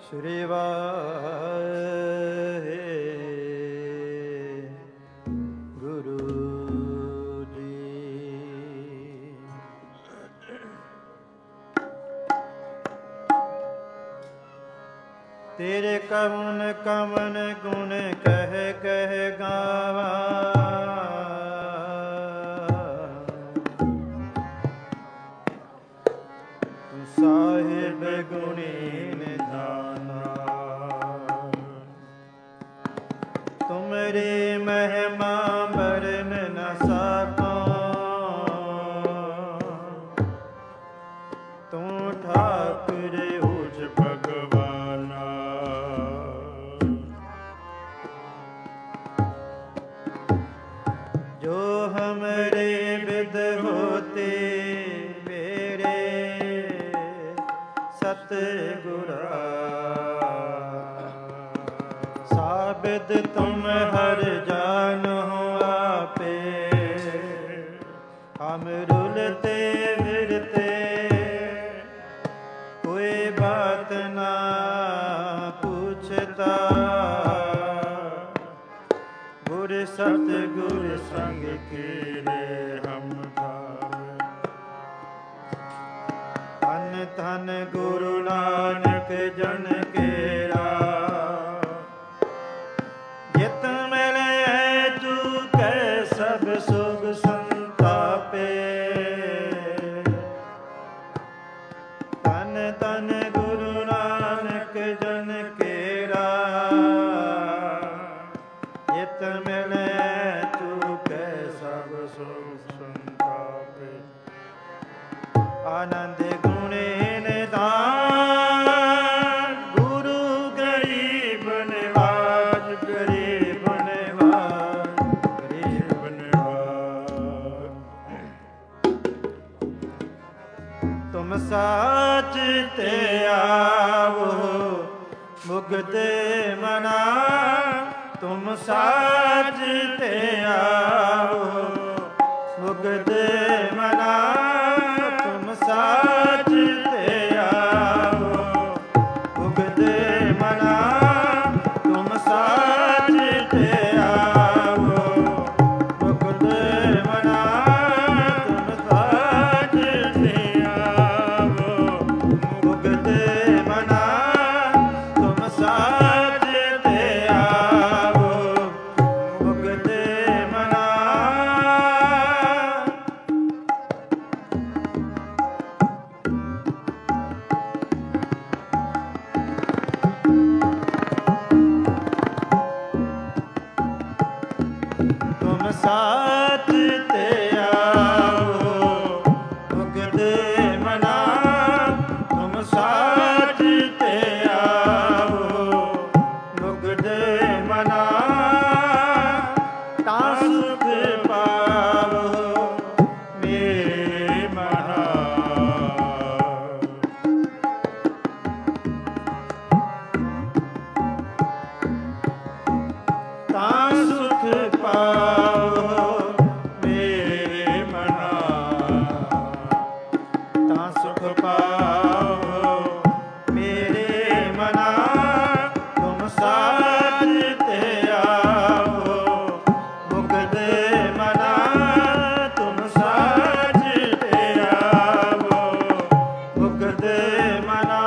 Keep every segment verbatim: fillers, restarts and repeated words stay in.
ਸ਼੍ਰੀ ਵਾਹਿਗੁਰੂ ਜੀ। ਤੇਰੇ ਕਵਨ ਕਵਨ ਗੁਣ ਕਹਿ ਕਹਿ ਗਾਵਾ, ਤੂੰ ਸਾਹਿਬ ਗੁਣੀ ਨਿਧਾਨਾ। ਤੁਮਰੀ ਮਹਿਮਾ ਵਰਨ ਨ ਸਕੋ, ਤੂੰ ਠਾਕੁਰ ਉਜ ਭਗਵਾਨਾ। ਜੋ ਹਮਰੇ ਵਿਦ ਹੋਤੇ ਮੇਰੇ ਸਤਿਗੁਰਾ, ਸਾਬਿਦ ਤੁਮ ਹਰ ਜਾਨੋ ਆਪੇ। ਹਮ ਰੁਲਤੇ ਫਿਰਤੇ ਕੋਈ ਬਾਤ ਨਾ ਪੁੱਛਤਾ, ਗੁਰ ਸਤਿਗੁਰ ਸੰਗ ਕੀਰੇ ਹਮ ਧਾਰੇ। ਧਨ ਧਨ ਗੁਰੂ ਨਾਨਕ ਜਨ ਕੇਰਾ, ਜਿਤ ਮਿਲੈ ਚੁਕੈ ਸਭ ਸੁਖ ਸੰਤਾਪੇ। ਧਨ ਧਨ ਗੁਰੂ ਨਾਨਕ ਜਨ ਕੇਰਾ, ਜਿਤ ਮਿਲੈ ਚੁਕੈ ਸਭ ਸੁਖ ਸੰਤਾਪੇ। ਆਨੰਦ ਗੁਣੇ ਨਿਧਾਨ, ਗੁਰੂ ਗਰੀਬ ਨਿਵਾਜ, ਗਰੀਬ ਨਿਵਾਜ, ਗਰੀਬ ਨਿਵਾਜ। ਤੁਮ ਸਾਚ ਤੇ ਆਵੋ ਮੁਗਦੇ ਮਨਾ, ਤੁਮ ਸਾਚ ਤੇ ਆਵੋ ਮੁਗਦੇ ਮਨਾ। ਤੁਮ ਸਾਚ ਤੇ ਆਵੋ ਮੁਗਦੇ ਮਨਾ, ਤੁਮ ਸਾਚ ਤੇ ਆਵੋ ਮੁਗਦੇ ਮਨਾ। ਤੁਮ ਸਾਚ ਤੇ ਆਵੋ ਮੁਗਦੇ ਮਨਾ, ਤੁਮ ਸਾਚ ਤੇ ਆਵੋ ਮੁਗਦੇ ਮਨਾ। ਤੁਮ ਸਾਚ ਤੇ ਆਵੋ ਮੁਗਦੇ ਮਨਾ, ਤੁਮ ਸਾਚ ਤੇ ਆਵੋ ਮੁਗਦੇ ਮਨਾ। ਤਾਂ ਸੁਖ ਪਾਵੋ ਮੇਰੇ ਮਨਾ, ਤਾਂ ਸੁਖ ਪਾਵੋ ਮੇਰੇ ਮਨਾ। ਤਾਂ ਸੁਖ ਪਾਵੋ ਮੇਰੇ ਮਨਾ। ਤੁਮ ਸਾਚ ਤੇ ਆਵੋ ਮੁਗਦੇ ਮਨਾ, ਤੁਮ ਸਾਚ ਤੇ ਆਵੋ ਮੁਗਦੇ ਮਨਾ।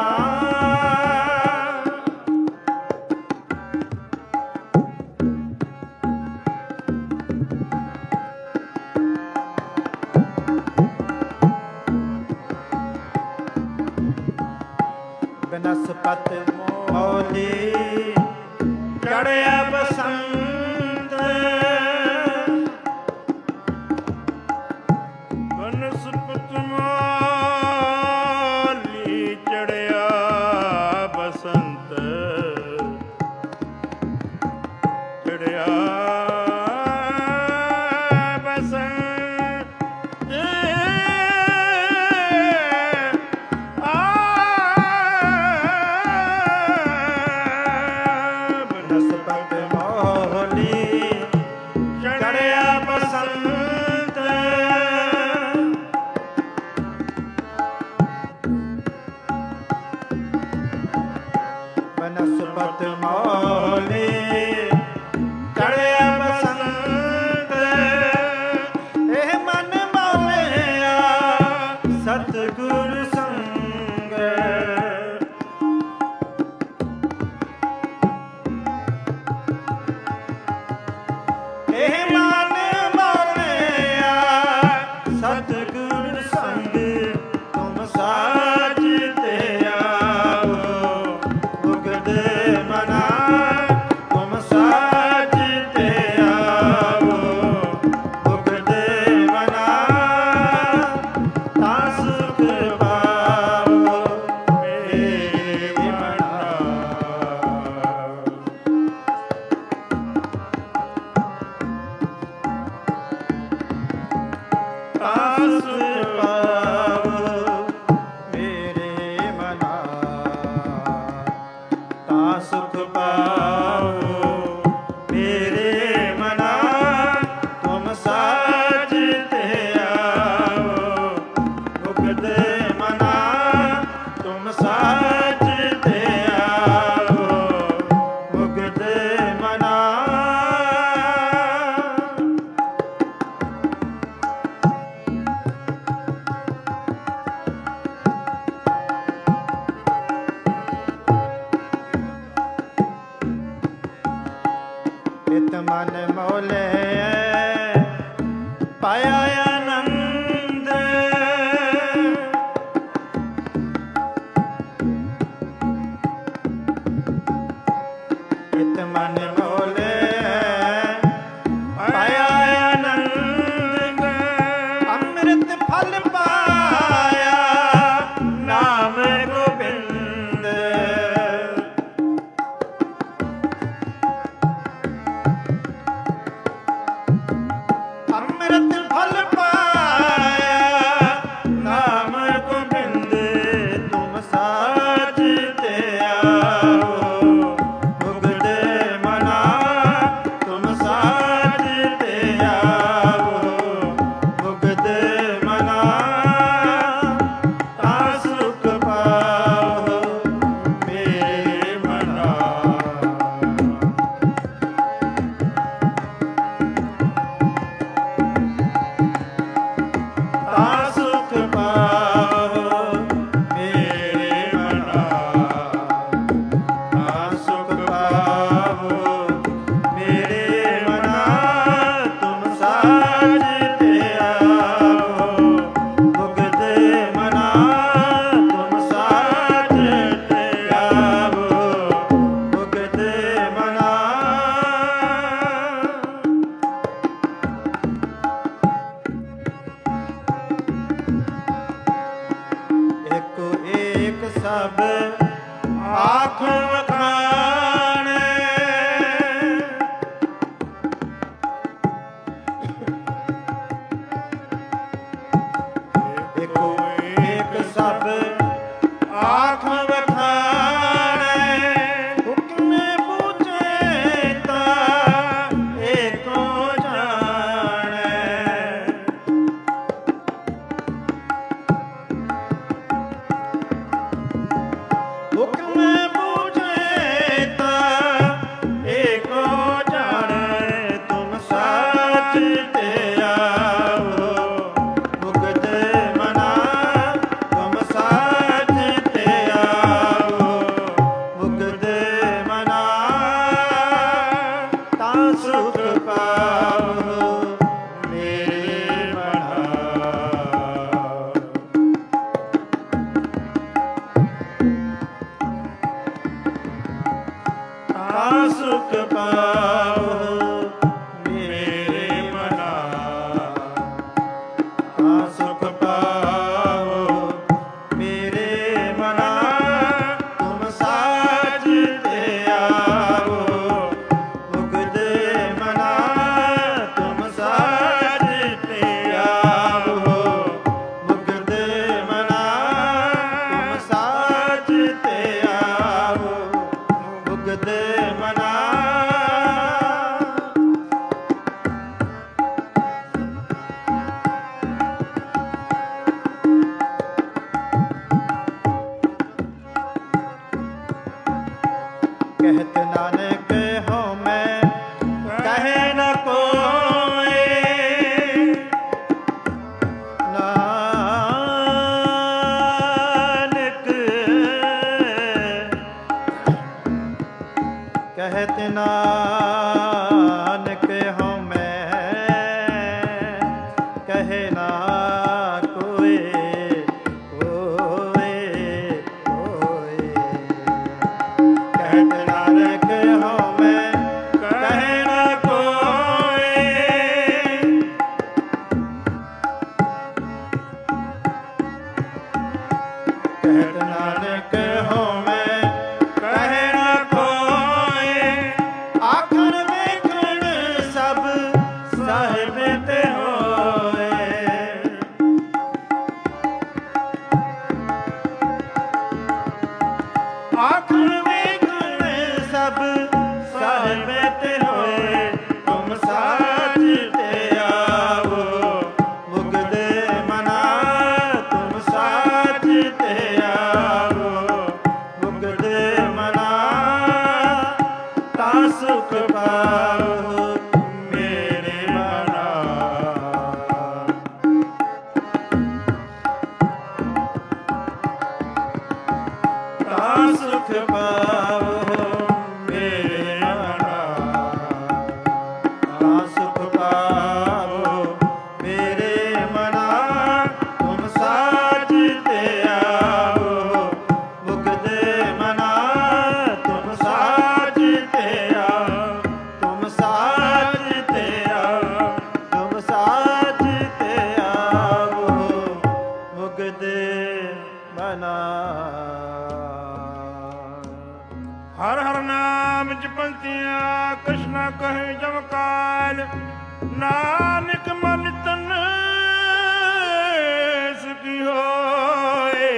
ਬਨਸਪਤ ਮੋਲੀ ਚੜਿਆ ਬਸੰਤ, ਬਨਸਪਤ ਮੋਲੀ ਚੜਿਆ ਬਸੰਤ। ਚੜਿਆ ਬਸੰਤ ਆ, ਬਨਸਪਤ ਮੋਲੀ ਨਿਤ ਮੌਲੀ ਚੜਿਆ ਬਸੰਤ ਇਹ ਮਨ ਮੌਲਿਆ ਸਤਿਗੁਰ ਸੰਗ ਇਹ ਮਨ ਮੌਲਿਆ ਸਤਿਗੁਰ ਸੰਗ ਤੁਮ ਸਾਜ ਤੇ ਆਵੋ ਮੁਕਦੇ ਮਨਾ ਤੁਮ ਸਾਜ ਤੇ ਆਵੋ ਮੁਕਦੇ ਮਨਾ ਤਾਂ ਸੁਖ ਪਾਵੋ ਮੇਰੇ ਮਨਾ ਤਾਸ ਪਾਵੋ ਮੇਰੇ ਮਨਾ ਤਾ ਸੁਖ ਪਾਵੋ ਮੇਰੇ ਮਨਾ ਤੁਮ ਸਾਜ ਤੇ ਆਵੋ ਮੁਕਦੇ ਮਨਾ ਤੁਮ ਸਾਜ ਤੇ ਆਵੋ ਮੁਕਦੇ ਮਨਾ ਇਤ ਮਨ ਮੌਲੇ ਪਾਇਆ ਆਨੰਦ ਇਤ ਮਨ ਮੌਲੇ ਪਾਇਆ ਆਨੰਦ ਅੰਮ੍ਰਿਤ ਫਲ ਪਾਇਆ ਨਾਮ ਗੋਬਿੰਦ ਅੰਮ੍ਰਿਤ ਫਲ ਪਾਇਆ ਨਾਮ ਗੋਬਿੰਦ ਤੁਮ ਸਾਜ ਤੇ ਆਵੋ ਮੁਕਦੇ ਮਨਾ ਤੁਮ ਸਾਜ ਤੇ ਆਵੋ ਮੁਕਦੇ ਮਨਾ ਤਾਂ ਸੁਖ ਪਾਵੋ ਮੇਰੇ ਮਨਾ ਤਾ ਸੁਖ ਪਾਵੋ ਮੇਰੇ ਮਨਾ ਤਾ ਸੁਖ ਪਾਵੋ ਮੇਰੇ ਮਨਾ ਤੁਮ ਸਾਜ ਤੇ ਆਵੋ ਮੁਕਦੇ ਮਨਾ ਤੁਮ ਸਾਜ ਤੇ ਆਵੋ ਮੁਕਦੇ ਮਨਾ ਏਕੋ ਏਕ ਸਭ ਆਖ ਵਖਾਣੇ ਏਕੋ ਏਕ ਸਭ ਆਖ ਵਖਾਣੇ ਹੁਕਮੇ ਬੂਝੇ ਤਾਂ ਏਕੋ ਜਾਣੈ ਹੁਕਮ ਬੂਝੇ ਤਾਂ ਏਕੋ ਜਾਣੈ ਤੁਮ ਸਾਚ ਤੇ ਆਵੋ ਮੁਕਦੇ ਮਨਾ ਤੁਮ ਸਾਚ कहत नानक हूँ मैं कहे ना कोई कोई कोई। कहत नानक हूँ मैं कहे ना कोई। कहत नानक हूँ मैं कहे ना कोई। आखण ਵੇਖਣ ਸਭ ਸਾਹਿਬ ਤੇ ਹੋਏ। ਆਖਣ ਵੇਖਣ ਸਭ ਸਾਹਿਬ ਤੇ ਹੋਏ। ਤੁਮ ਸਾਜ ਤੇ ਆਵੋ ਮੁਕਦੇ ਮਨਾ। ਤੁਮ ਸਾਜ ਤੇ ਆਵੋ ਮੁਕਦੇ ਮਨਾ। ਤਾ ਸੁਖ ਪਾਵੋ ਮੇਰੇ ਮਨਾ। ਤਾ ਸੁਖ ਪਾਵੋ ਮੇਰੇ ਮਨਾ। ਤਾ ਸੁਖ ਪਾਵੋ ਮੇਰੇ ਮਨਾ। ਤੁਮ ਸਾਜ ਤੇ ਆਵੋ ਮੁਕਦੇ ਮਨਾ। ਤੁਮ ਸਾਜ ਤੇ ਆਵੋ। ਤੁਮ ਸਾਜ ਤੇ ਆਵੋ। ਤੁਮ ਸਾਜ ਤੇ ਆਵੋ ਮੁਕਦੇ ਮਨਾ। ਹਰ ਹਰ ਨਾਮ ਜਪੰਤਿਆ ਕ੍ਰਿਸ਼ਨਾ ਕਹੇ ਜਮ ਕਾਲ। ਨਾਨਕ ਮਨ ਤਨ ਸੁਖੀ ਹੋਏ।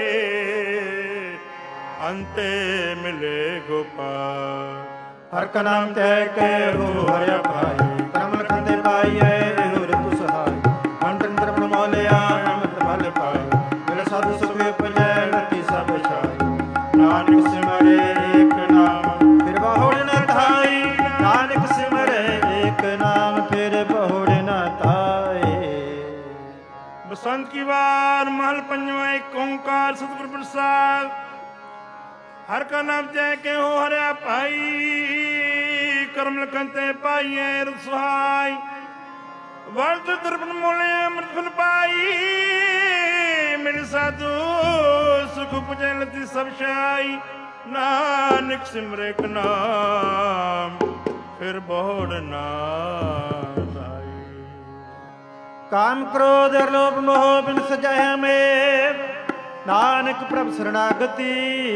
ਅੰਤੇ ਮਿਲੇ ਗੋਪਾਲ। ਹਰ ਕਾ ਨਾਮ ਤੈ ਕੇ ਹੋ ਹਰਿਆ ਭਾਈ। ਕਰਮ ਲਖਨ ਦੇ ਪਾਈਐ ਇਹੋ ਰਿਤੁ ਸਹਾਈ। ਅੰਤਨ ਤਰਪਨ ਮੋਲਿਆ ਅੰਮ੍ਰਿਤ ਫਲ ਪਾਈ। ਮਿਲ ਸਾਧੂ ਸੁਖ ਉਪਜੈ ਨਤੀ ਸਭ ਛਾਈ। ਨਾਨਕ ਸਿਮਰੇ ਏਕ ਨਾਮ ਫਿਰ ਬਹੁੜ ਨ ਧਾਈ। ਨਾਨਕ ਸਿਮਰੇ ਏਕ ਨਾਮ ਫਿਰ ਬਹੁੜ ਨ ਧਾਈ। ਬਸੰਤ ਕੀ ਵਾਰ ਮਹਲ ਪੰਜਵਾਂ ਏਕ ਓੰਕਾਰ ਸਤਿਗੁਰ ਪ੍ਰਸਾਦ। ਹਰ ਕਾ ਨਾਮ ਜੈ ਕੇ ਹੋ ਹਰਿਆ ਭਾਈ। ਕਰਮ ਲਖਨ ਤੇ ਪਾਈਐ ਰਤ ਸੁਹਾਈ। ਵਰਤ ਦਰਪਨ ਮੋਲੇ ਅੰਮ੍ਰਿਤ ਫਲ ਪਾਈ। ਮਿਲ ਸਾਧੂ ਸੁਖ ਉਪਜੈ ਲਤੀ ਸਭ ਛਾਈ। ਨਾਨਕ ਸਿਮਰੇ ਏਕ ਨਾਮ ਫਿਰ ਬਹੁੜ ਨਾ ਧਾਈ। ਕਾਮ ਕ੍ਰੋਧ ਲੋਭ ਮੋਹ ਬਿਨ ਸਜਾਇਆ ਮੇ। ਨਾਨਕ ਪ੍ਰਭ ਸਰਣਾਗਤੀ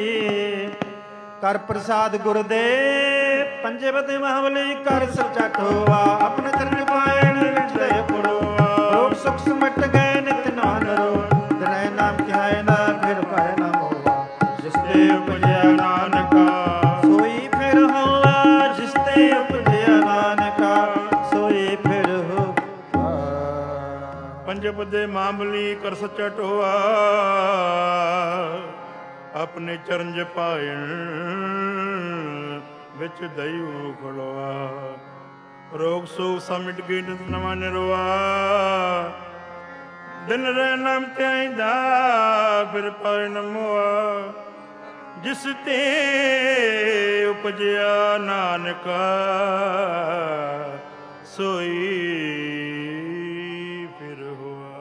ਕਰ ਪ੍ਰਸਾਦ ਗੁਰਦੇ। ਪੰਜੇ ਬਦੇ ਮਹਾਬਲੀ ਕਰ ਸਰਚਟ ਹੋਆ। ਆਪਣੇ ਚਰਨ ਪਾਏ ਨਿਜ ਦੇ ਪੜੋਆ। ਰੋਗ ਸੁਖ ਸਮਟ ਗਏ ਨਿਤ ਨਾਨ ਰੋ। ਤਨੈ ਨਾਮ ਕਿਹਾਏ ਨਾ ਫਿਰ ਪਾਏ ਨਾ ਮੋਆ। ਜਿਸ ਤੇ ਉਪਜਿਆ ਨਾਨਕਾ ਸੋਈ ਫਿਰ ਹੋਆ। ਜਿਸ ਤੇ ਉਪਜਿਆ ਨਾਨਕਾ ਸੋਈ ਫਿਰ ਹੋਆ। ਪੰਜੇ ਬਦੇ ਮਾਮਲੀ ਕਰ ਸੱਚਾ ਟੋਆ। ਆਪਣੇ ਚਰਨ ਜਪਾਇਣ ਵਿੱਚ ਦਇਓ ਖਲੋਆ। ਰੋਗ ਸੋਗ ਸਮਿਟ ਗਈ ਨਿਤ ਨਵਾਂ ਨਿਰਵਾ। ਦਿਨ ਰਹਿ ਨਾਮ ਤੇ ਆਇਂਦਾ ਫਿਰ ਪਾਇ ਨ ਮੋਆ। ਜਿਸ ਤੇ ਉਪਜਿਆ ਨਾਨਕਾ ਸੋਈ ਫਿਰ ਹੋਆ।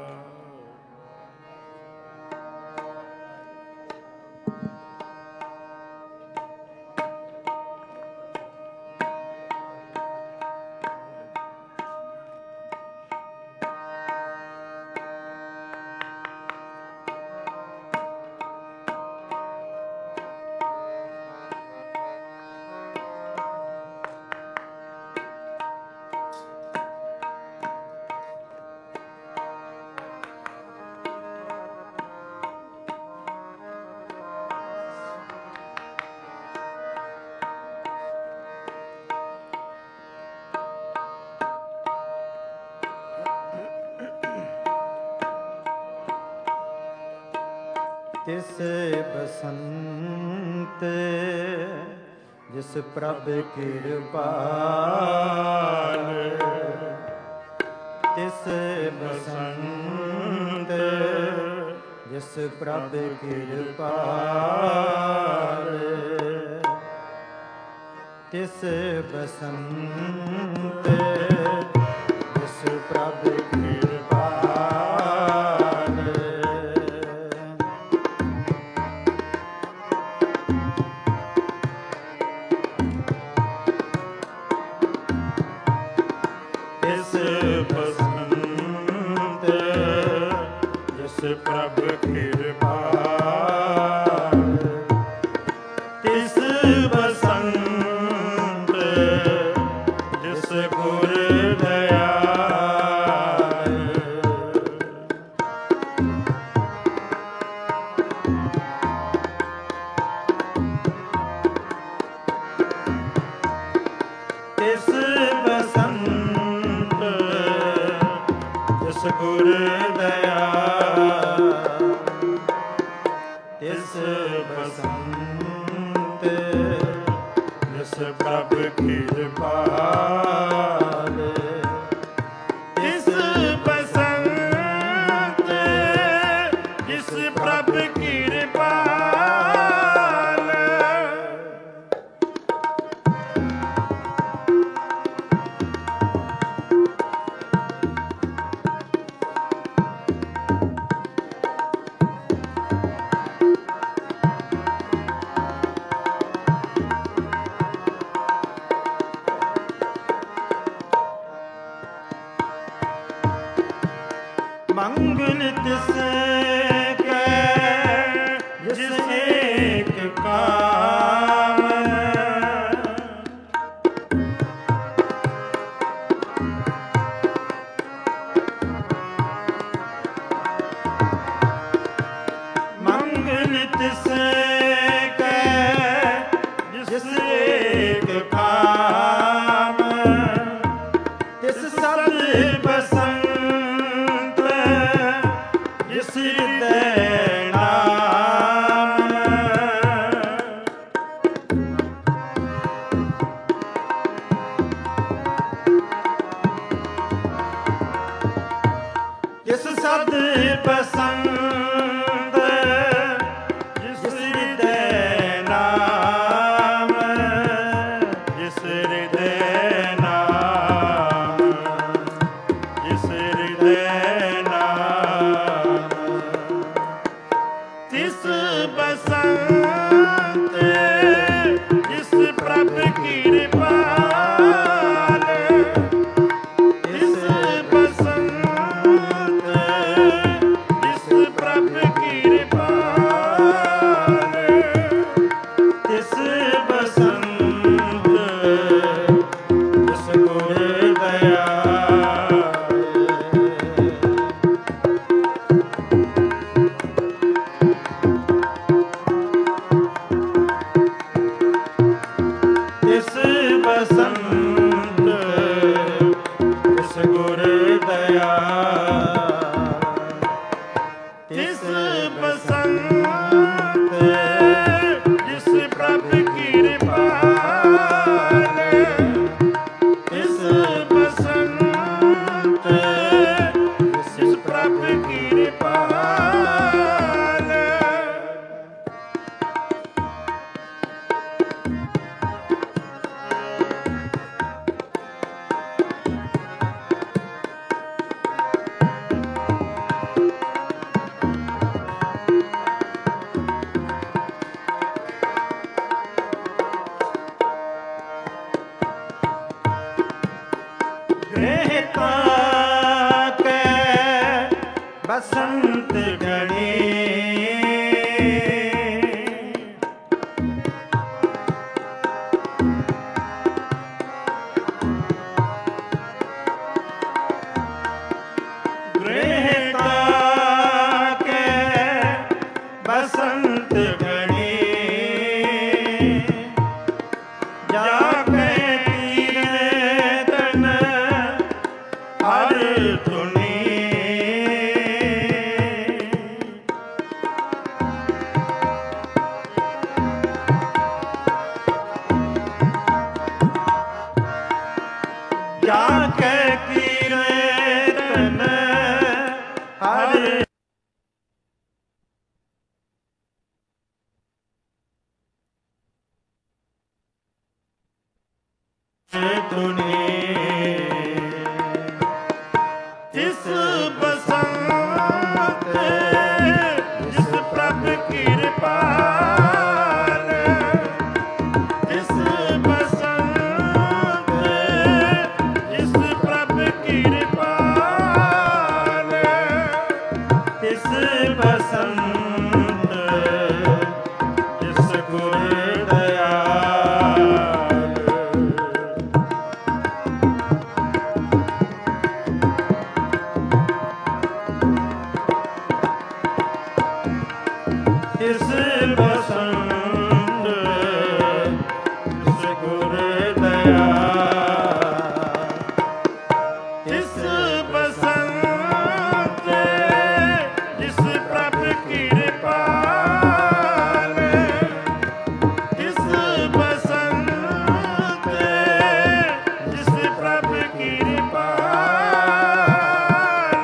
ਤਿਸ ਬਸੰਤ ਜਿਸ ਪ੍ਰਭ ਕਿਰਪਾਲ। ਤਿਸ ਬਸੰਤ ਜਿਸ ਪ੍ਰਭ ਕਿਰਪਾਲ। ਤਿਸ ਬਸੰਤ ਜਿਸ ਪ੍ਰਭ ਕਿਰਪਾਲ। ਤਿਸ ਬਸੰਤ ਜਿਸ ਪ੍ਰਭ ਕਿਰਪਾਲ। ਤਿਸ ਬਸੰਤ ਜਿਸ ਗੁਰ ਦਇਆਲ। ਤਿਸ ਬਸੰਤ ਜਿਸ ਗੁਰ ਦਇਆਲ। ਤਿਸ ਬਸੰਤ ਜਿਸ ਪ੍ਰਭ ਕਿਰਪਾਲ। ਤਿਸ ਬਸੰਤ ਜਿਸ ਪ੍ਰਭ ਕਿਰਪਾਲ। ਮੰਗਲ ਤਿਸ ਕੈ ਜਿਸ ਏਕ ਕਾਮ। ਮੰਗਲ ਤਿਸ ਕੈ ਜਿਸ ਏਕ ਕਾਮ। ਤਿਸ ਸਦ ਬਸੰਤ ਜਿਸ ਹਿਰਦੈ ਨਾਮ। ਤਿਸ ਸਦ ਬਸੰਤ ਜਿਸ ਹਿਰਦੈ ਨਾਮ। ਜਿਸ ਹਿਰਦੈ ਨਾਮ। ਜਿਸ ਹਿਰਦੈ ਨਾਮ। ਤਿਸ ਬਸੰਤ ਜਿਸ ਪ੍ਰਭ ਕਿਰਪਾਲ। ਤਿਸ ਬਸੰਤ ਜਿਸ ਪ੍ਰਭ ਕਿਰਪਾਲ। ਤਿਸ ਬਸੰਤ ਜਿਸ ਗੁਰ ਦਇਆਲ। ਤਿਸ ਬਸੰਤ ਜਿਸ ਗੁਰ ਦਇਆਲ। ਤਿਸ ਬਸੰਤ ਜਿਸ ਪ੍ਰਭ ਕਿਰਪਾਲ। ਤਿਸ ਬਸੰਤ ਜਿਸ ਪ੍ਰਭ ਕਿਰਪਾਲ। ਗ੍ਰਹਿਤਾ ਕੈ ਬਸੰਤ ਗਣੀ। ਗ੍ਰਹਿਤਾ ਕੈ ਬਸੰਤ ਗਣੀ। ਜਾ ਕੈ ਕੀਰਤਨ ਹਰ ਧੁਨੀ। ਜਾ ਕੈ ਕੀਰਤਨ ਹਰ ਤੁਨੇ ਤਿਸ ਬਸੰਤ ਜਿਸ ਪ੍ਰਭ ਕਿਰਪਾਲ ਤਿਸ ਬਸੰਤ ਜਿਸ ਪ੍ਰਭ ਕਿਰਪਾਲ ਤਿਸ ਬਸੰਤ ਜਿਸ ਗੁਰ ਦਇਆਲ ਤਿਸ ਬਸੰਤ ਜਿਸ ਗੁਰ ਦਇਆਲ ਤਿਸ ਬਸੰਤ ਜਿਸ ਪ੍ਰਭ ਕਿਰਪਾਲ ਤਿਸ ਬਸੰਤ ਜਿਸ ਪ੍ਰਭ ਕਿਰਪਾਲ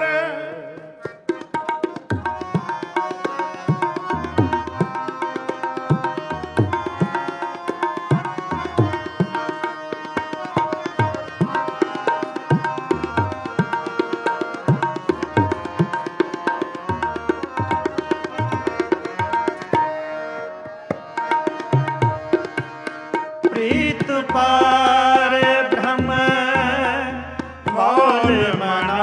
ਪ੍ਰੀਤ ਪਾਰ ਬ੍ਰਹਮ ਮੌਲ ਮਨਾ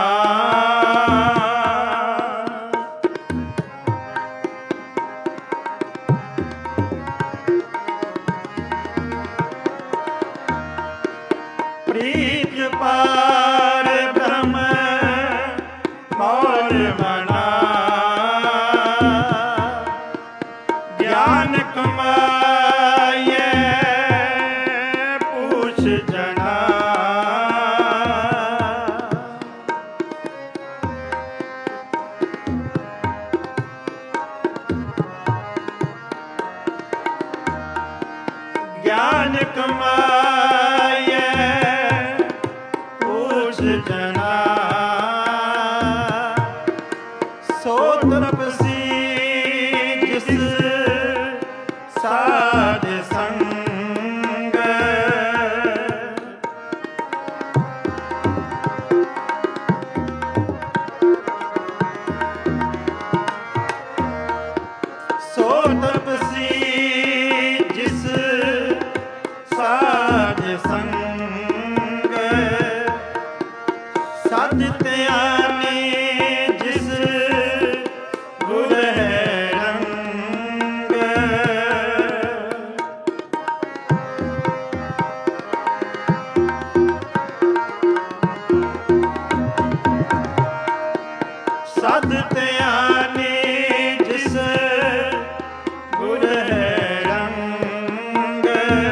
ਪ੍ਰੀਤ ਪਾਰ ਬ੍ਰਹਮ ਮੌਲ ਮਨਾ ਗਿਆਨ ਕਮਾਏ ਪੂਛ ਜਣਾ ਗਿਆਨ ਕਮਾਏ ਪੂਛ ਜਣਾ ਸੋ ਤਪਸੀ ਜਿਸ ਸਾਧ ਸੰਗ ਸੋ ਤਪਸੀ ਜਿਸ ਸਾਧ ਸੰਗ ਸਤ ਧਿਆਨੀ ਜਿਸ ਗੁਰ ਹੈ ਰੰਗ ਸਤ ਧਿਆਨੀ ਜਿਸ ਗੁਰ ਹੈ ਰੰਗ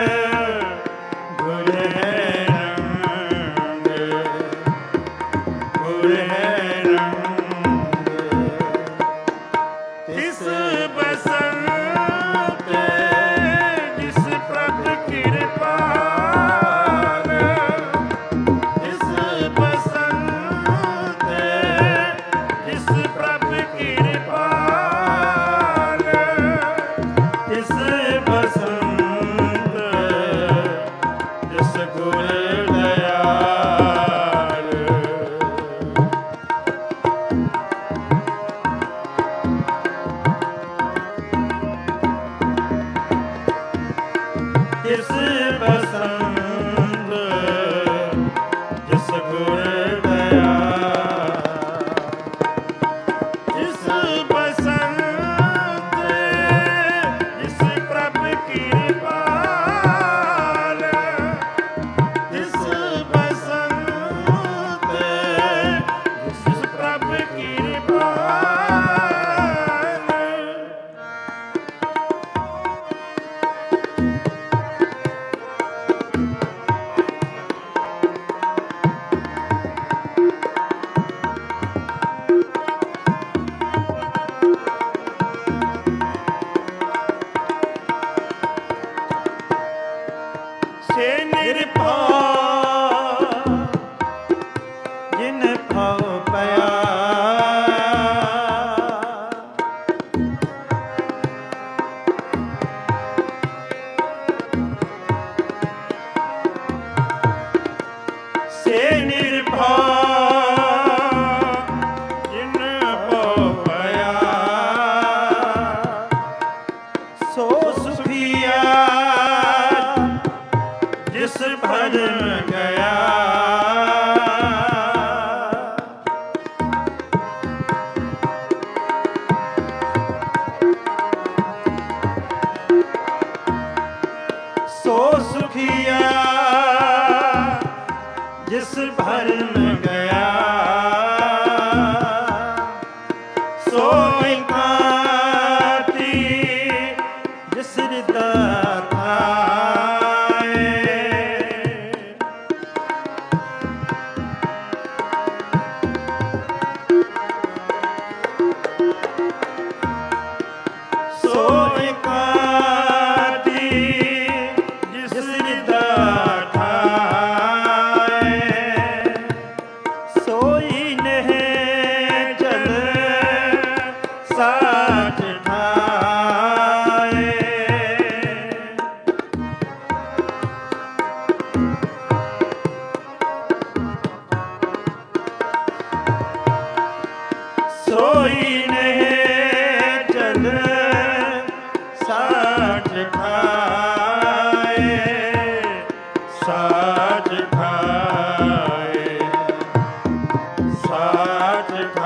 ਗੁਰ ਹੈ ਰੰਗ ਗੁਰ ਹੈ ਰੰਗ ਤਿਸ ਬਸੰਤ ਜਿਸ ਪ੍ਰਭ ਕਿਰਪਾਲ ਤਿਸ ਬਸੰਤ ਜਿਸ ਪ੍ਰਭ ਕਿਰਪਾਲ ਤਿਸ ਬਸੰਤ ਜਿਸ ਗੁਰ ਦਇਆਲ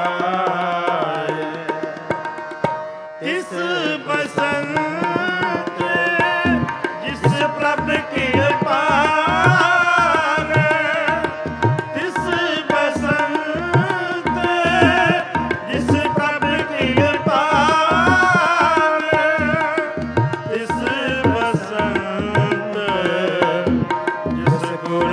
ਇਸ ਬਸੰਤ ਜਿਸ ਪ੍ਰਭ ਕੀ ਪਾਰ, ਇਸ ਬਸੰਤ ਜਿਸ ਪ੍ਰਭ ਕੀ ਪਾਰ, ਇਸ ਬਸੰਤ ਜਿਸ ਗੁਰ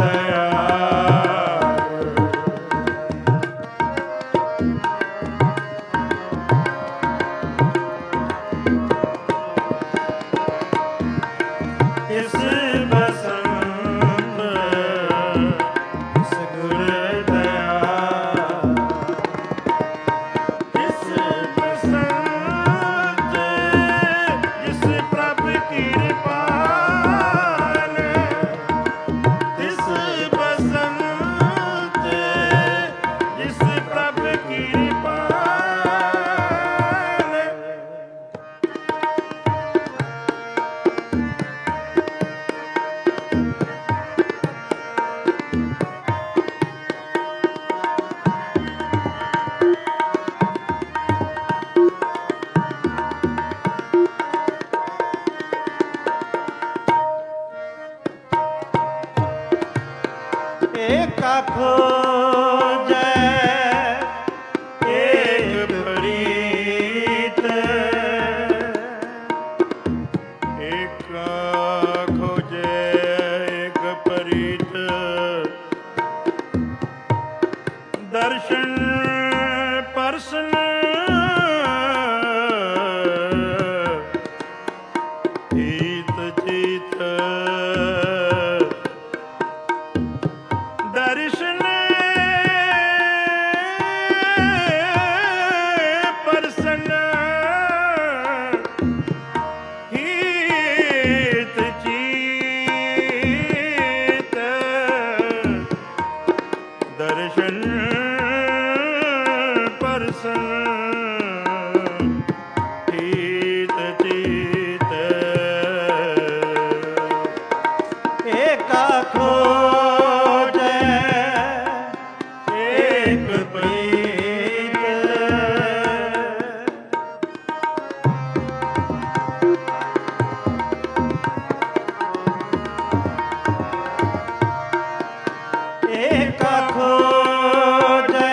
ਏਕਾ ਖੋਜੈ ਏਕ ਪ੍ਰੀਤ, ਏਕਾ ਖੋਜੈ ਏਕ ਪ੍ਰੀਤ, ਦਰਸ਼ਨ ਪਰਸਨ ਹੀਤ ਚੀਤ, ਦਰਸ਼ਨ ਪਰਸਨ ਹੀਤ ਚੀਤ, ਦਰਸ਼ਨ ਪਰਸਨ ਹੀਤ ਚੀਤ, ਏਕਾ ਖੋਜੈ ਏਕ ਪ੍ਰੀਤ, ਏਕਾ ਖੋਜੈ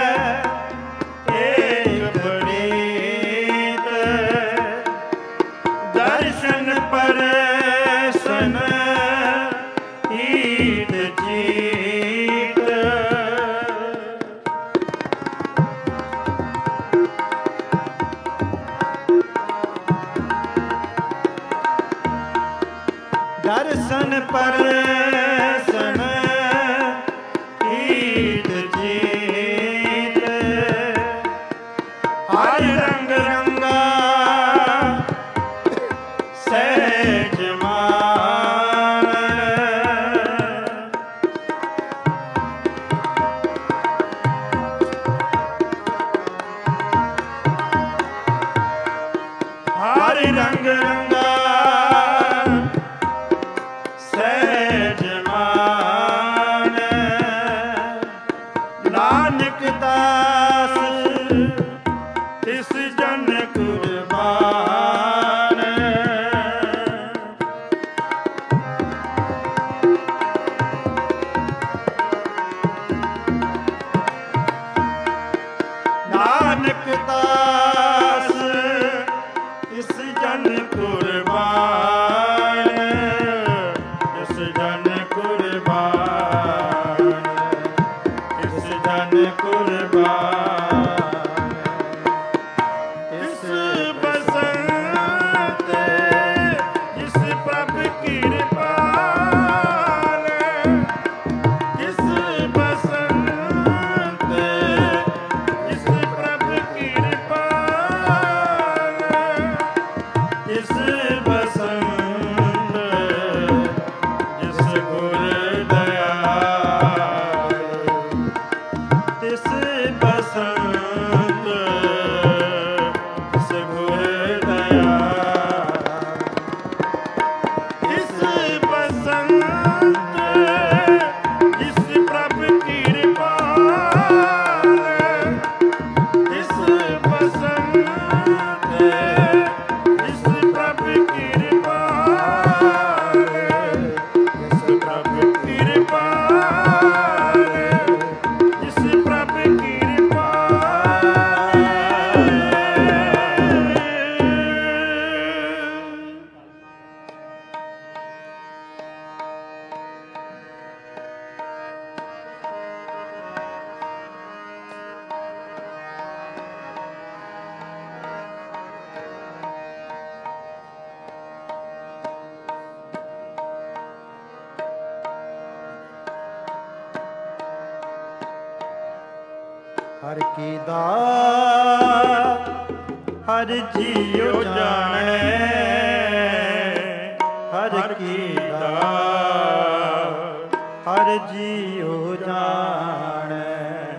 ਏਕ ਪ੍ਰੀਤ, ਦਰਸ਼ਨ ਪਰਸਨ ਹੀਤ ਚੀਤ, ਦਰਸ਼ਨ ਪਰਸਨ ਹੀਤ ਚੀਤ, ਹਰਿ ਰੰਗ ਰੰਗਾ ਸਹਿਜ ਮਾਨ, ਹਰਿ ਰੰਗ ਰੰਗਾ ਸਹਿਜ ਮਾਨ, ਨਾਨਕ ਦਾਸ ਤਿਸ ਜਨ ਕੁਰਬਾਨ, ਨਾਨਕ ਦਾਸ ਤਿਸ ਜਨ ਕੁਰਬਾਨ, ਤਿਸ ਜਨ ਕੁਰਬਾਨ, ਤਿਸ ਜਨ ਕੁਰਬਾਨ, ਇਸ ਬਸੰਤ ਜਿਸ ਪ੍ਰਭ ਕਿਰਪਾਲ, ਇਸ ਬਸੰਤ ਜਿਸ ਪ੍ਰਭ ਕਿਰਪਾਲ, ਕੀ ਦਾਤ ਹਰ ਜੀਉ ਜਾਣੈ, ਹਰ ਕੀ ਦਾਤ ਹਰ ਜੀਉ ਜਾਣੈ,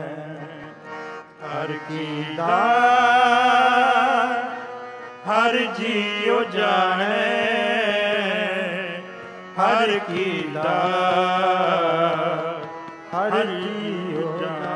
ਹਰ ਕੀ ਦਾਤ ਹਰ ਜੀਉ ਜਾਣੈ, ਹਰ ਕੀ ਦਾਤ ਹਰ ਜੀਉ ਜਾਣੈ।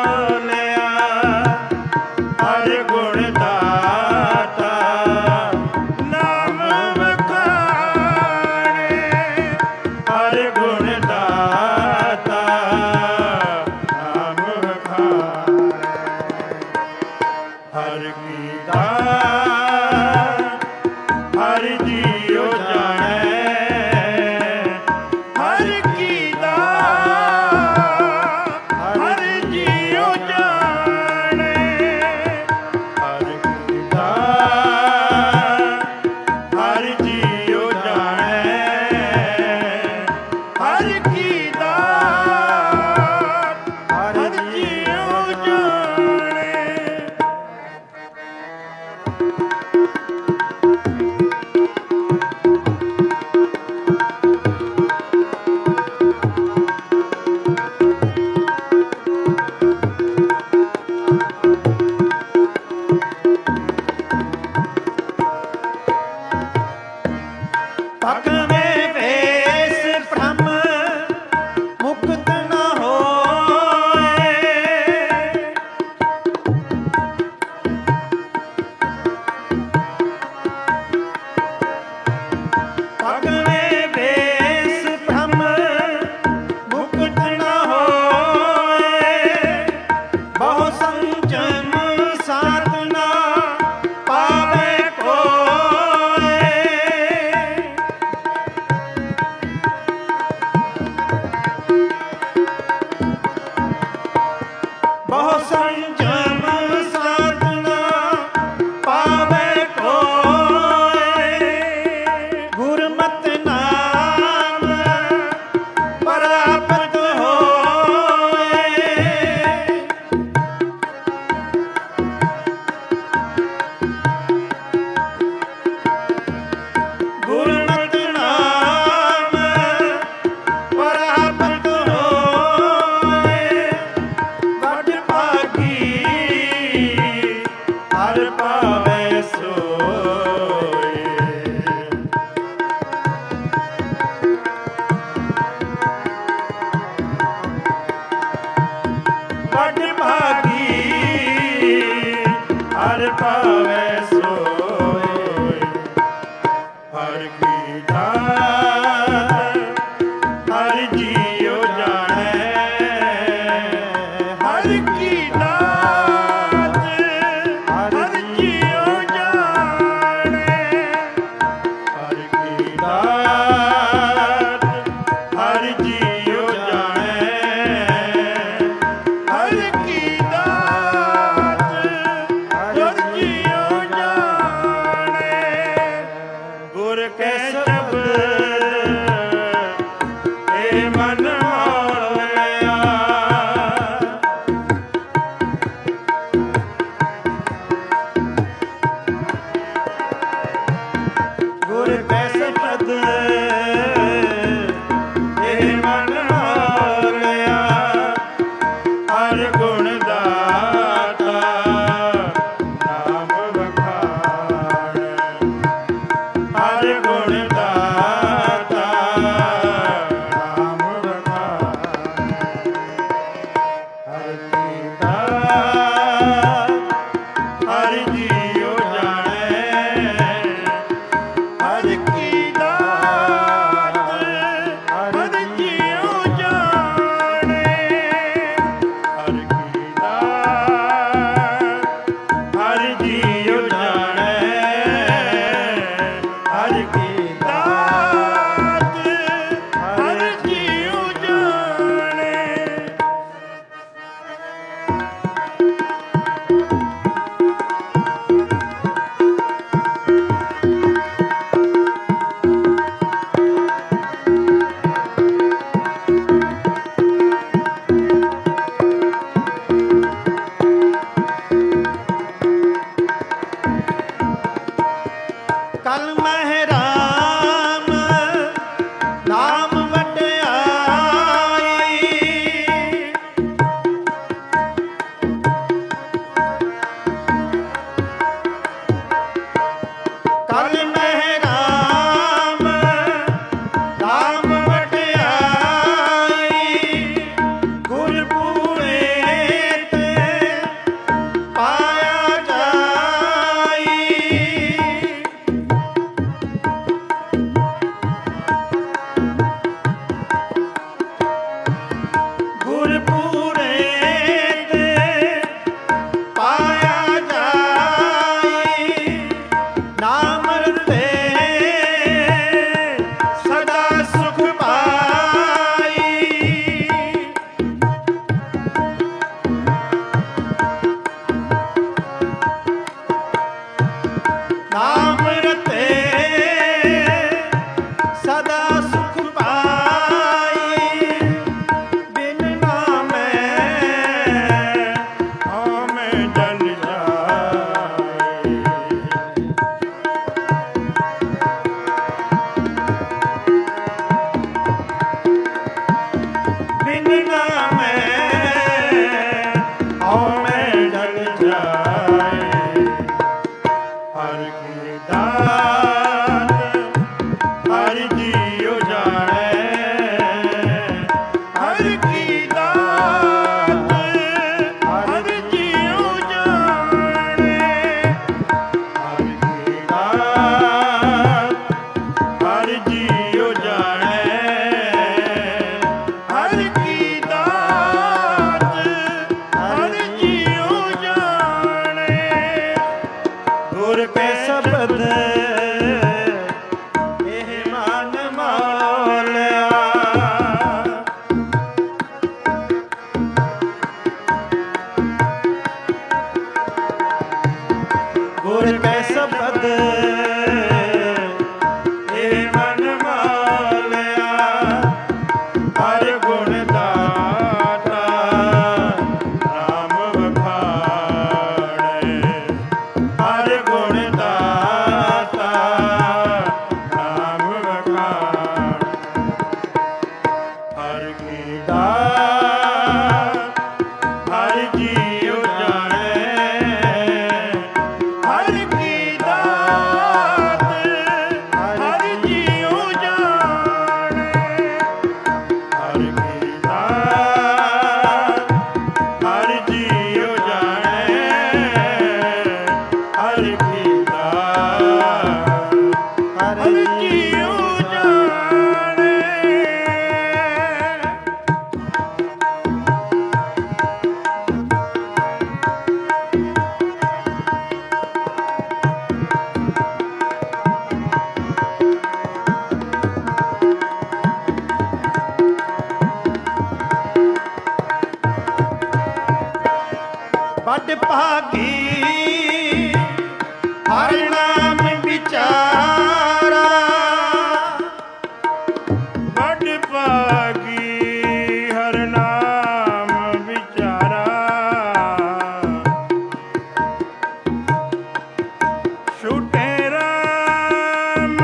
ਹਰ ਗੁਣ ਦਾਤਾ ਹਰ ਜੀਉ ਜਾਣੈ ਹਰ ਕੀ ਦਾਤ ਹਰ ਜੀਉ ਜਾਣੈ ਹਰ ਕੀ ਦਾਤ ਹਰ ਜੀਉ ਜਾਣੈ ਹਰ ਕੀ ਦਾਤ ਹਰ ਜੀਉ ਜਾਣੈ। ਭਗਵੇਂ ਵੇਸ ਬ੍ਰਹਮ ਮੁਕਤ ਨ ਹੋਏ ਭਗਵੇਂ ਵੇਸ ਬ੍ਰਹਮ ਮੁਕਤ ਨ ਹੋਏ ਬਹੁ ਸੰਜਮ ਸਾਧਨਾ ਪਾਵੇ ਕੋਏ ਬਹੁ ਸੰਜਮ ਸਾਧਨਾ ਪਾਵੇ ਕੋਏ ਗੁਰਮਤਿ ਨਾਮ ਪ੍ਰਾਪਤ ਹੋਏ ਗੁਰਮਤਿ ਨਾਮ ਪ੍ਰਾਪਤ ਹੋਏ ਵੱਡ ਭਾਗੀ ਹਰ ਪਾਵੈ ਸੋਏ ਵੱਡ ਭਾਗੀ ਹਰ ਪਾਵੈ ਸੋਏ ਹਰ ਕੀ ਦਾਤ ਹਰ ਜੀਉ ਜਾਣੈ ਹਰ ਕੀ ਦਾਤ ਹਰ ਜੀਉ ਜਾਣੈ ਹਰ ਕੀ ਦਾਤ ਹਰ ਜੀਉ ਜਾਣੈ ਹਰ ਕੀ ਦਾਤ ਹਰ ਜੀਉ ਜਾਣੈ ਗੁਰ ਕੈ ਸ਼ਬਦ ਏ ਮਨ ਮੋਲਿਆ ਗੁਰ ਕੈ ਸ਼ਬਦ ਏ ਮਨ ਮੋਲਿਆ ਹਰ ਗੁਣ ਦਾਤਾ ਨਾਮ ਵਖਾਣੈ ਹਰ ਗੁਣ ਦਾਤਾ ਨਾਮ ਵਖਾਣੈ ਹਰ ਕੀ ਦਾਤ ਹਰ ਜੀਉ ਜਾਣੈ ਹਰ ਕੀ ਦਾਤ ਹਰ ਜੀਉ ਜਾਣੈ ਹਰ ਕੀ ਦਾਤ ਹਰ ਜੀਉ ਜਾਣੈ ਹਰ ਕੀ ਦਾਤ ਹਰ ਜੀਉ ਜਾਣੈ। ਕਲ ਮਹਿ ਰਾਮ ਨਾਮ ਵਡਿਆਈ ਕਲ ਮਹਿ ਰਾਮ ਨਾਮ ਵਡਿਆਈ ਗੁਰ ਪੂਰੇ ਤੇ ਪਾਇਆ ਜਾਈ ਹਰ ਜੀਉ ਜਾਣੇ। ਵੱਡ ਭਾਗੀ ਹਰਿ ਨਾਮ ਵਿਚਾਰਾ, ਵੱਡ ਭਾਗੀ ਹਰਿ ਨਾਮ ਵਿਚਾਰਾ। ਛੁਟੇ ਰਾਮ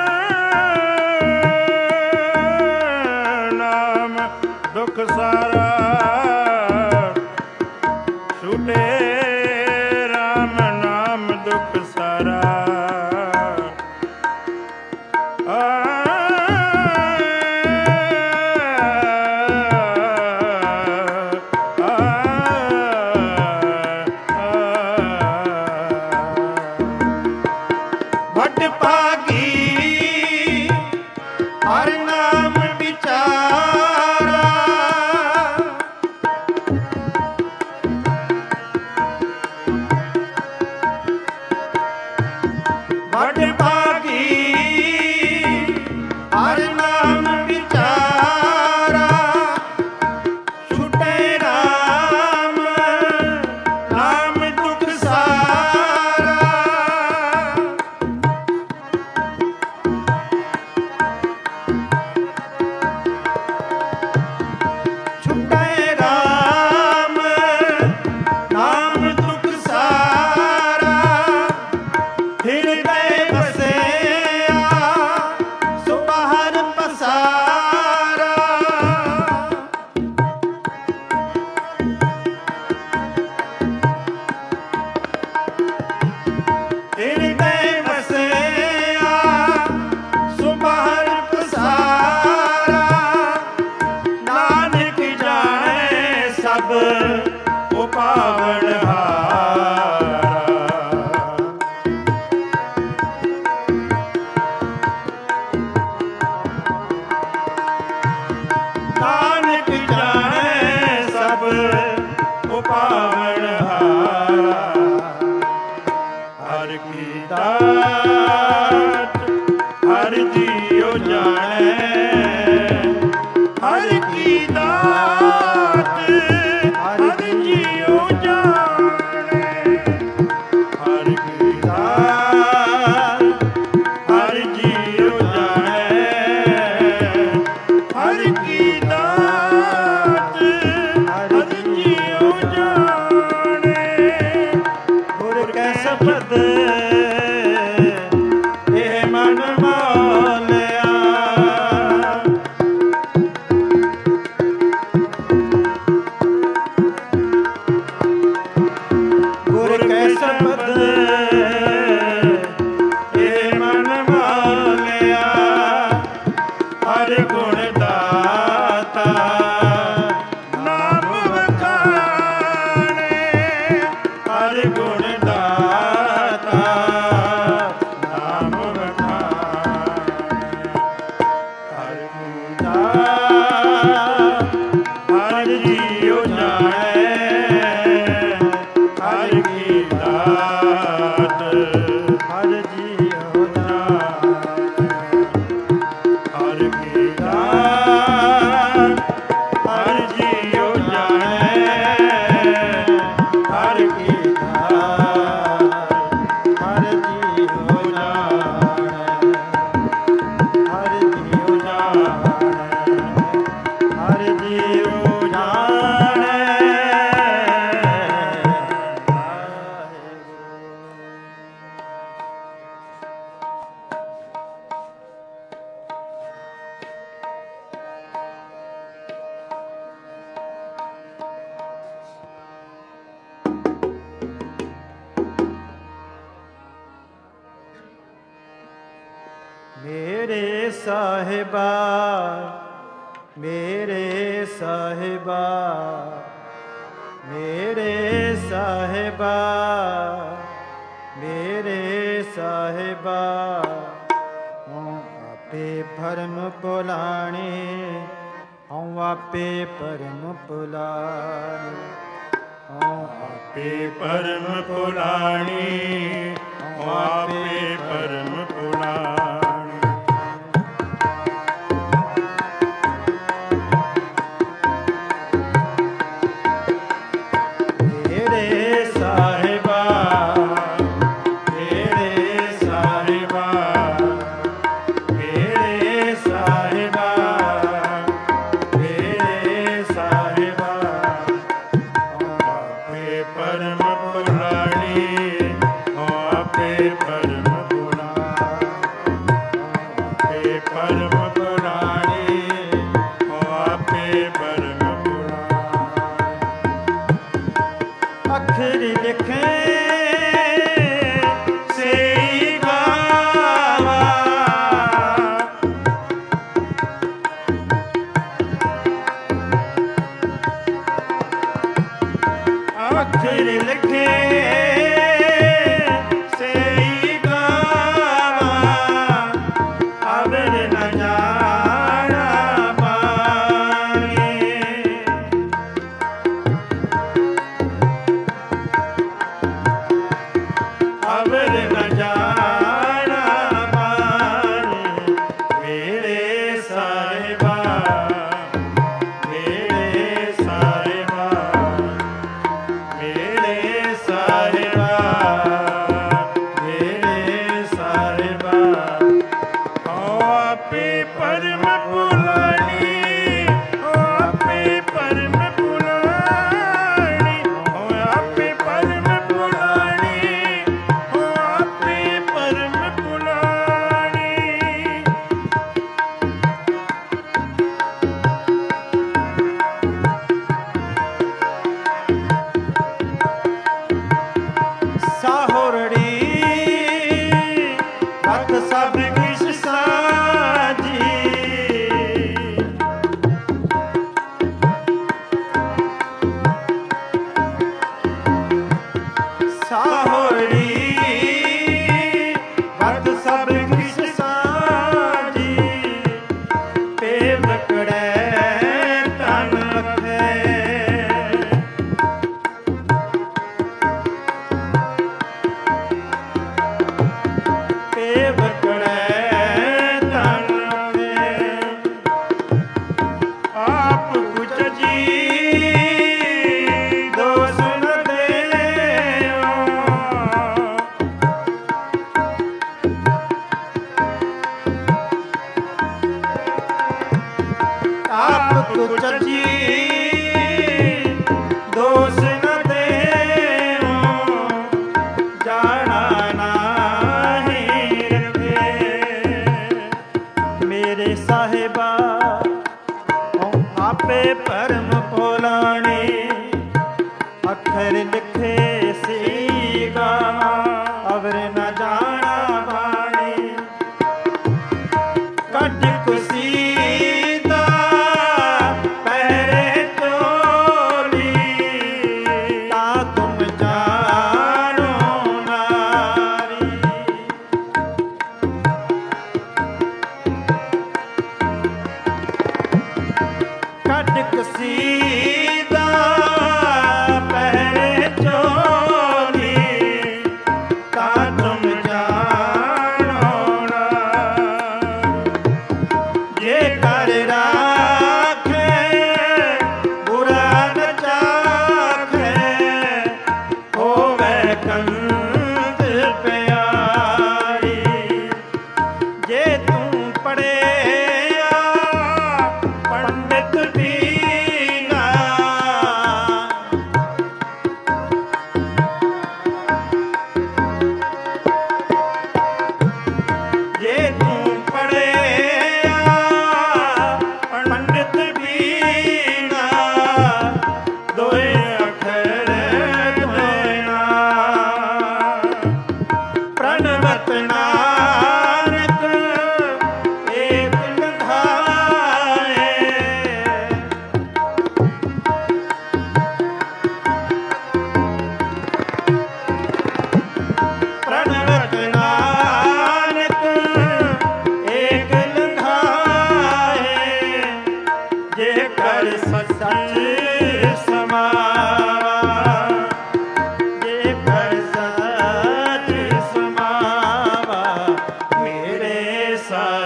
ਨਾਮ ਦੁਖ ਸਾਰਾ, ਛੁਟੇ ਰਾਮ ਨਾਮ ਦੁਖ ਸਾਰਾ। ਵੱਡ ਭਾਗੀ ਹਰਿ ਨਾਮ ਵਿਚਾਰਾ, ਵੱਡ ਭਾਗੀ ਹਰਿ ਨਾਮ ਵਿਚਾਰਾ। ਛੁਟੇ ਰਾਮ ਨਾਮ ਦੁਖ ਸਾਰਾ, ਛੁਟੇ ਰਾਮ ਨਾਮ ਦੁਖ ਸਾਰਾ। ਹਿਰਦੇ ਵਸਿਆ ਸੋ ਬਾਹਰ ਪਸਾਰਾ, ਹਿਰਦੇ ਵਸਿਆ ਸੋ ਬਾਹਰ ਪਸਾਰਾ। ਨਾਨਕ ਜਾਣੇ ਸਭ ਉਪਾਵਣ ਹਾਰਾ, ਨਾਨਕ ਜਾਣੇ ਸਭ ਉਪਾਵਣ ਹਾਰਾ। ਹਰਿ ਕੀ ਦਾਤ ਹਰਿ ਜੀਉ ਜਾਣੈ, ਹਰਿ ਕੀ ਦਾਤ ਹਰਿ ਜੀਉ ਜਾਣੈ। ਹਰਿ ਕੀ ਦਾਤ ਹਰਿ ਜੀਉ ਜਾਣੈ, ਹਰਿ ਕੀ ਦਾਤ ਹਰਿ ਜੀਉ ਜਾਣੈ। ਗੁਰ ਕੈ ਸ਼ਬਦ ਇਹ ਮਨ ਮੋਲਿਆ, ਗੁਰ ਕੈ ਸ਼ਬਦ ਇਹ ਮਨ ਮੋਲਿਆ। ਹਰਿ ਗੁਣ ਦਾਤਾ ਨਾਮ ਵਖਾਣੇ, ਹਰਿ ਗੁਣ ਦਾਤਾ ਨਾਮ ਵਖਾਣੇ। ਹਰਿ ਗੁਣ ਦਾਤਾ ਹਰਿ ਜੀਉ ਜਾਣੈ, ਹਰਿ ਕੀ ਦਾਤ ਹਰਿ ਜੀਉ ਜਾਣੈ। ਹਰਿ ਕੀ ਦਾਤ ਹਰਿ ਜੀਉ ਜਾਣੈ, ਹਰਿ ਕੀ ਦਾਤ ਹਰਿ ਜੀਉ ਜਾਣੈ। ਹਰਿ ਜੀਉ ਜਾਣੈ, ਹਰਿ ਜੀਉ ਜਾਣੈ। ਮੇਰੇ ਸਾਹਿਬਾ ਮੇਰੇ ਸਾਹਿਬਾ ਮੇਰੇ ਸਾਹਿਬਾ ਮੇਰੇ ਸਾਹਿਬਾ ਆਪੇ ਭਰਮ ਭੁਲਾਣੇ, ਹਉ ਆਪੇ ਭਰਮ ਭੁਲਾਣੇ, ਹਉ ਆਪੇ ਭਰਮ ਭੁਲਾਣੇ, ਹਉ ਆਪੇ ਭਰਮ ਭੁਲਾਣੇ। ਤੇਰੇ ਸਾਹਿਬਾ ਨਾਨਕ ਇਹ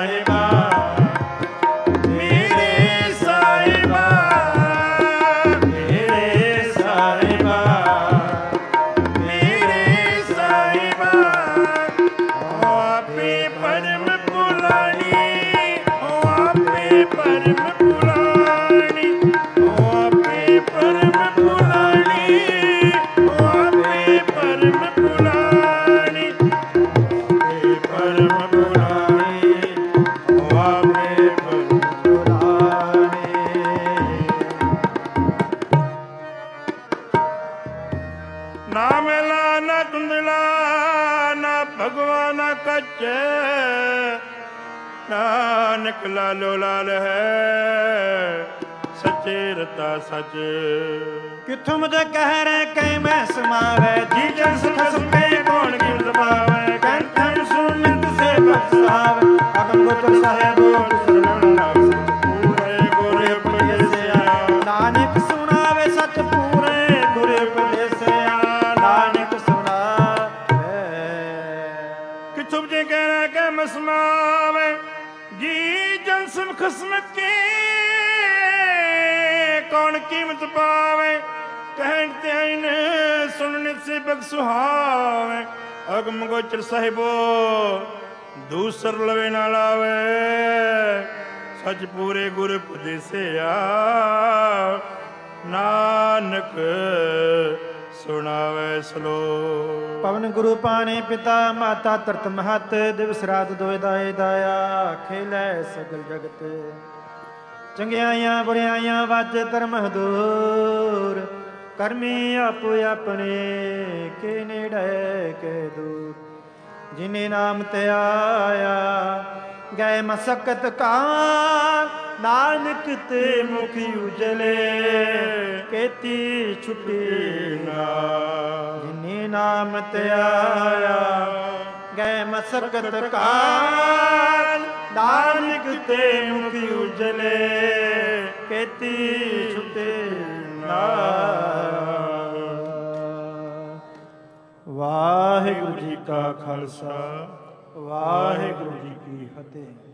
ਸਾਹਿਬਾ ਮੇਰੇ ਸਾਹਿਬਾ ਮੇਰੇ ਸਾਹਿਬਾ ਮੇਰੇ ਸਾਹਿਬਾ ਆਪੇ ਪਰਮ ਪੁਰਾਣੀ ਆਪੇ ਪਰਮ ਪੁਰਾਣੀ ਆਪੇ ਪਰਮ ਪੁਰਾਣੀ ਆਪੇ ਪਰਮ ਪੁਰਾਣੀ ਆਪੇ ਪਰਮ ਪੁਰਾਣੀ ਆਪੇ ਪਰਮ ਪੁਰਾਣੇ ਨਾ ਮੇਲਾ ਨਾ ਧੁੰਦਲਾ ਨਾ ਭਗਵਾਨਾ ਕੱਚ ਨਾਨਕ ਲਾਲੋ ਲਾਲ ਹੈ ਸੱਚੇ ਰਤਾ ਸੱਚ ਕਿਥੋਂ ਮੁਝੇ ਕਹਿ ਰਹੇ ਕੈ ਮੈਂ ਸਮਾਵੈ ਜੀ ਜਨ ਖਸਮੇ ਕੌਣ ਕਿਰਤ ਪਾਵੈ ਕੰਠਨ ਸੁਨਤ ਸੇ ਬਖਸਾਵੈ ਅਗਮ ਗੋਚਰ ਸਾਹਿਬੋ ਸਰਵਣ ਨਾਮ ਪੂਰੇ ਗੁਰੇ ਉਪਦੇਸਿਆ ਨਾਨਕ ਸੁਣਾਵੇ ਸਚ ਪੂਰੇ ਗੁਰ ਉਪਦੇਸਿਆ ਨਾਨਕ ਸੁਣਾਵੇ ਕਿਥੋਂ ਜੇ ਕਹਿਣਾ ਕਿ ਮਸਮਾਵੇ ਜੀ ਜਨ ਸਭ ਖਸਮਤ ਕੀ ਕੌਣ ਕੀਮਤ ਪਾਵੇ ਕਹਿਣ ਤੇ ਆਇਨ ਸੁਣਨ ਸੇ ਬਗ ਸੁਹਾਵੇ ਅਗਮ ਗੋਚਰ ਸਾਹਿਬੋ ਦੂਸਰ ਲਵੇ ਨਾ ਲਾਵੇ ਸੱਚ ਪੂਰੇ ਗੁਰ ਉਪਦੇਸਿਆ ਨਾਨਕ ਸੁਣਾਵੇ ਸਲੋਕ ਪਵਨ ਗੁਰੂ ਪਾਣੀ ਪਿਤਾ ਮਾਤਾ ਤਰਤ ਮਹਤ ਦਿਵਸ ਰਾਤ ਦੋਇ ਦਾਏ ਦਾਇਆ ਖੇਲੇ ਸਗਲ ਜਗਤ ਚੰਗਿਆਈਆਂ ਬੁਰਿਆਈਆਂ ਵਾਜੇ ਧਰਮ ਹਦੂਰ ਕਰਮੀ ਆਪੋ ਆਪਣੇ ਕੇ ਨੇੜੇ ਕੇ ਦੂਰ ਜਿਨੇ ਨਾਮ ਤੇ ਆਇਆ ਗਏ ਮਸਕਤ ਕਾਲ ਨਾਨਕ ਤੇ ਮੁਖ ਉਜਲੇ ਕੇਤੀ ਛੁੱਟੀ ਨਾ ਜਿਨੇ ਨਾਮ ਤੇ ਆਇਆ ਗਏ ਮਸਕਤ ਕਾਲ ਨਾਨਕ ਤੇ ਮੁਖ ਉਜਲੇ ਕੇਤੀ ਛੁੱਟੀ ਨਾ ਵਾਹਿਗੁਰੂ ਜੀ ਕਾ ਖਾਲਸਾ ਵਾਹਿਗੁਰੂ ਜੀ ਕੀ ਫਤਿਹ।